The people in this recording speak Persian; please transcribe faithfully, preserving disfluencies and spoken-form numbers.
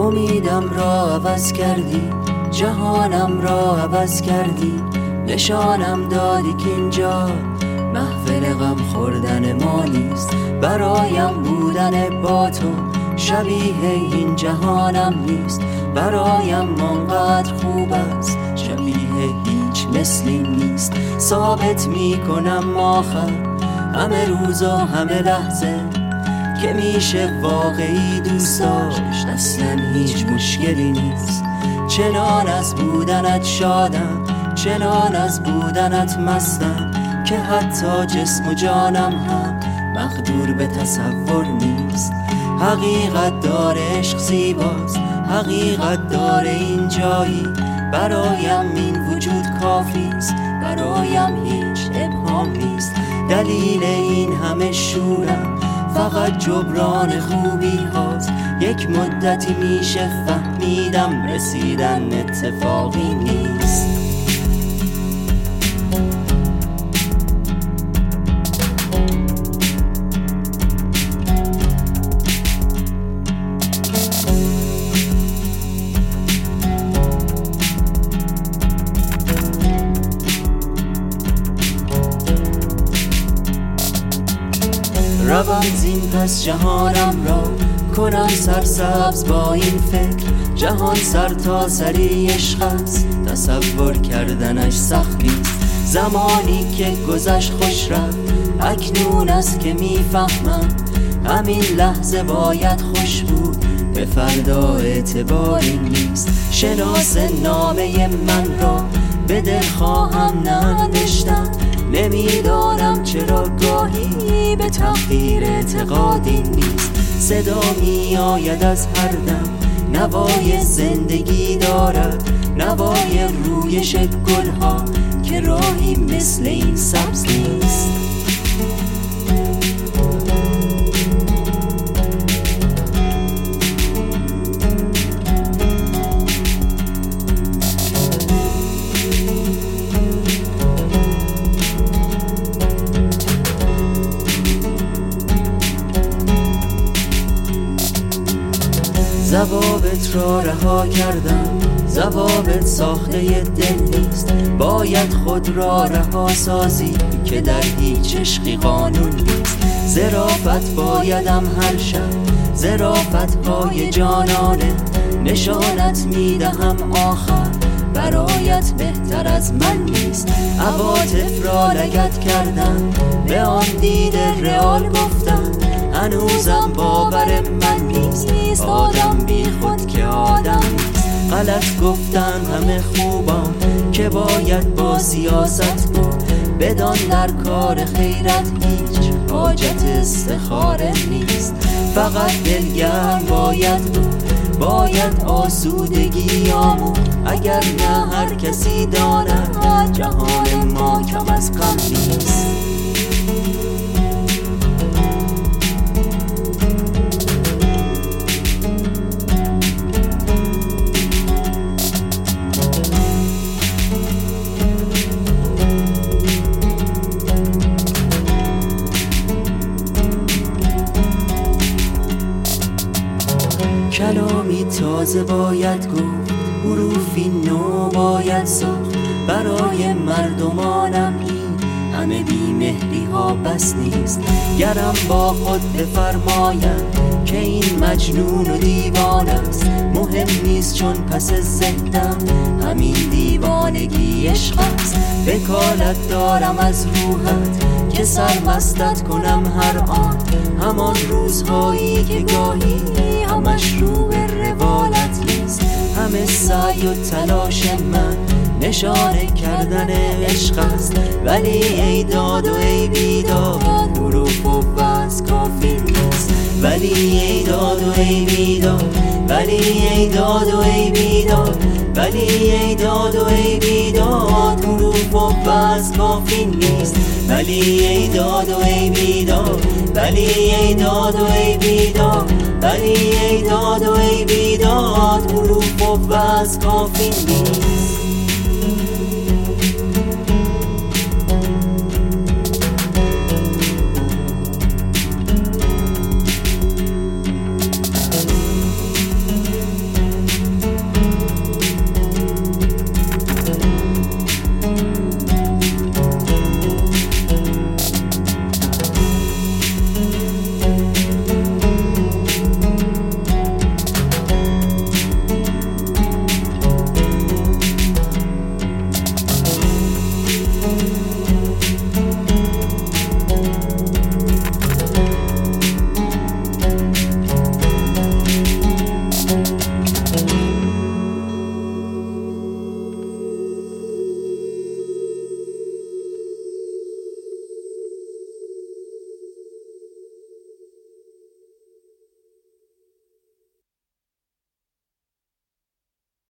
امیدم را عوض کردی، جهانم را عوض کردی، نشانم دادی که اینجا محفل غم خوردن ما نیست. برایم بودن با تو شبیه این جهانم نیست، برایم آنقدر خوب است شبیه هیچ مثلی نیست. ثابت میکنم آخر همه روز و همه لحظه که میشه واقعی دوست داشت، اصلا هیچ مشکلی نیست. چنان از بودنت شادم، چنان از بودنت مستم که حتی جسم و جانم هم مقدور به تصور نیست. حقیقت داره عشق زیباست، حقیقت داره این جایی، برایم این وجود کافیست، برایم هیچ ابهام نیست. دلیل این همه شورم فقط جبران خوبی هاست، یک مدتی میشه فهمیدم رسیدن اتفاقی نیست. روم زین پس جهانم را کنم سرسبز با این فکر، جهان سر تا سری عشق است، تصور کردنش سختیست. زمانی که گذشت خوش رفت، اکنون است که میفهمم همین لحظه باید خوش بود، به فردا اعتباری نیست. شناس نامه من را به دل خواهم ننوشتم، نمیدانم چرا گاهی به تقدیر اعتقادی نیست. صدا می آید از هر دم، نوای زندگی دارد، نوای رویش گلها که راهی مثل این سبز نیست. ضوابط را رها کردم، ضوابط ساخته دل نیست، باید خود را رها سازی که در هیچ عشقی قانون نیست. ظرافت بایدم حل شد، ظرافت های جانانه، نشانت میدهم آخر برایت بهتر از من نیست. عواطف را لگد کردم، به آن دید رئال گفتم، هنوزم باور من نیست، آدم بی خود که آدم نیست. غلط گفتن همه خوبان که باید با سیاست بود، بدان در کار خیرت هیچ حاجت استخاره نیست. فقط دلگرم باید بود، باید آسودگی آمود، اگر نه هر کسی داند جهان ما کم از غم نیست. کلامی تازه باید گفت، حروفی نو باید ساخت، برای مردمانم این همه بیمهری ها بس نیست. گرم با خود بفرمایم که این مجنون و دیوان است، مهم نیست چون پس ذهنم همین دیوانگی عشق است. وکالت دارم از روحت که سرمستت کنم هر آن، همان روزهایی که گاهی همش رو به روالت نیست. همه سعی و تلاش من نشانه کردن عشق است، ولی ای داد و ای بیداد حروف و بس کافی نیست. ولی ای داد و ای بیداد، ولی ای داد و ای بیداد، ولی ای داد و ای بیداد حروف و بس کافی نیست. ولی ای داد و ای بیداد، ولی ای داد و ای بیداد، ولی ای داد و ای بیداد حروف و بس کافی نیست.